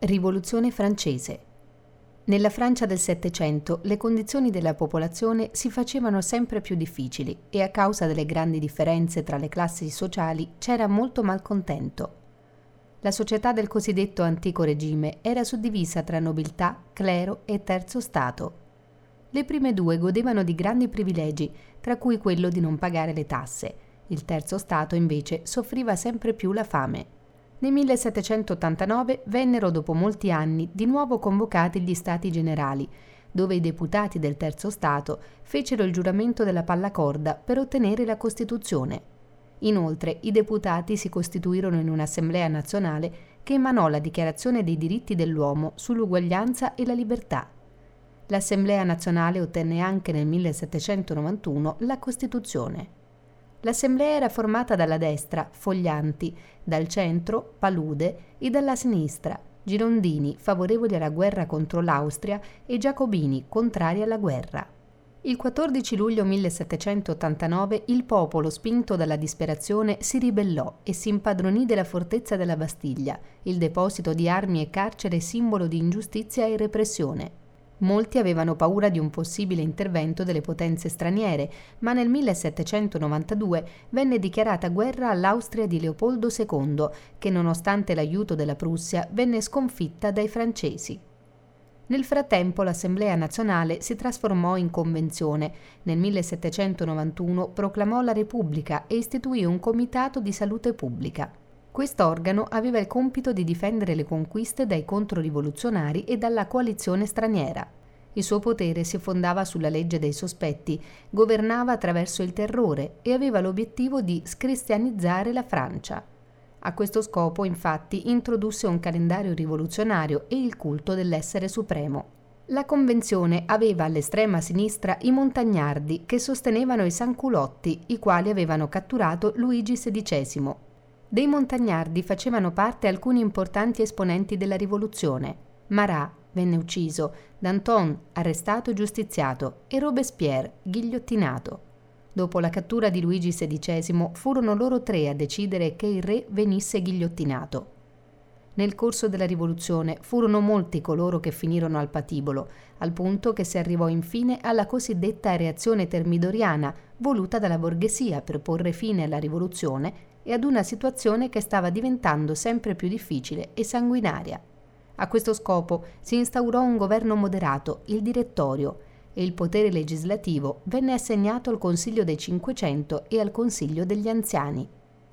Rivoluzione francese. Nella Francia del Settecento le condizioni della popolazione si facevano sempre più difficili e a causa delle grandi differenze tra le classi sociali c'era molto malcontento. La società del cosiddetto antico regime era suddivisa tra nobiltà, clero e terzo stato. Le prime due godevano di grandi privilegi, tra cui quello di non pagare le tasse. Il terzo stato invece soffriva sempre più la fame. Nel 1789 vennero dopo molti anni di nuovo convocati gli Stati Generali, dove i deputati del Terzo Stato fecero il giuramento della pallacorda per ottenere la Costituzione. Inoltre i deputati si costituirono in un'assemblea nazionale che emanò la Dichiarazione dei diritti dell'uomo sull'uguaglianza e la libertà. L'Assemblea nazionale ottenne anche nel 1791 la Costituzione. L'assemblea era formata dalla destra, Foglianti, dal centro, Palude, e dalla sinistra, Girondini, favorevoli alla guerra contro l'Austria, e Giacobini, contrari alla guerra. Il 14 luglio 1789 il popolo, spinto dalla disperazione, si ribellò e si impadronì della fortezza della Bastiglia, il deposito di armi e carcere simbolo di ingiustizia e repressione. Molti avevano paura di un possibile intervento delle potenze straniere, ma nel 1792 venne dichiarata guerra all'Austria di Leopoldo II, che nonostante l'aiuto della Prussia venne sconfitta dai francesi. Nel frattempo l'Assemblea nazionale si trasformò in convenzione. Nel 1791 proclamò la Repubblica e istituì un comitato di salute pubblica. Quest'organo aveva il compito di difendere le conquiste dai controrivoluzionari e dalla coalizione straniera. Il suo potere si fondava sulla legge dei sospetti, governava attraverso il terrore e aveva l'obiettivo di scristianizzare la Francia. A questo scopo, infatti, introdusse un calendario rivoluzionario e il culto dell'essere supremo. La convenzione aveva all'estrema sinistra i montagnardi che sostenevano i Sanculotti, i quali avevano catturato Luigi XVI. Dei montagnardi facevano parte alcuni importanti esponenti della rivoluzione. Marat venne ucciso, Danton arrestato e giustiziato e Robespierre ghigliottinato. Dopo la cattura di Luigi XVI furono loro tre a decidere che il re venisse ghigliottinato. Nel corso della rivoluzione furono molti coloro che finirono al patibolo, al punto che si arrivò infine alla cosiddetta reazione termidoriana, voluta dalla borghesia per porre fine alla rivoluzione e ad una situazione che stava diventando sempre più difficile e sanguinaria. A questo scopo si instaurò un governo moderato, il Direttorio, e il potere legislativo venne assegnato al Consiglio dei 500 e al Consiglio degli Anziani.